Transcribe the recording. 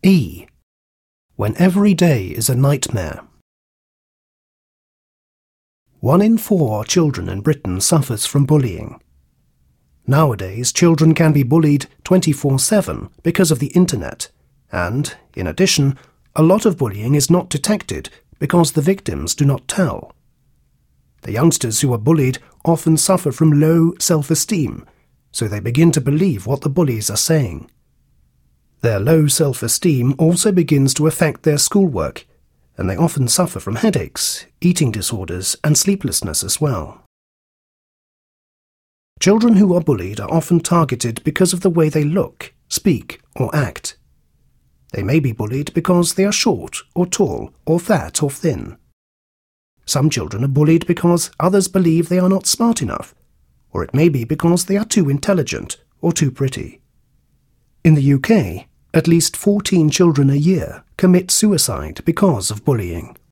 E. When every day is a nightmare. 1 in 4 children in Britain suffers from bullying. Nowadays, children can be bullied 24/7 because of the internet, and, in addition, a lot of bullying is not detected because the victims do not tell. The youngsters who are bullied often suffer from low self-esteem, so they begin to believe what the bullies are saying. Their low self-esteem also begins to affect their schoolwork, and they often suffer from headaches, eating disorders, and sleeplessness as well. Children who are bullied are often targeted because of the way they look, speak, or act. They may be bullied because they are short, or tall, or fat, or thin. Some children are bullied because others believe they are not smart enough, or it may be because they are too intelligent or too pretty. In the UK, at least 14 children a year commit suicide because of bullying.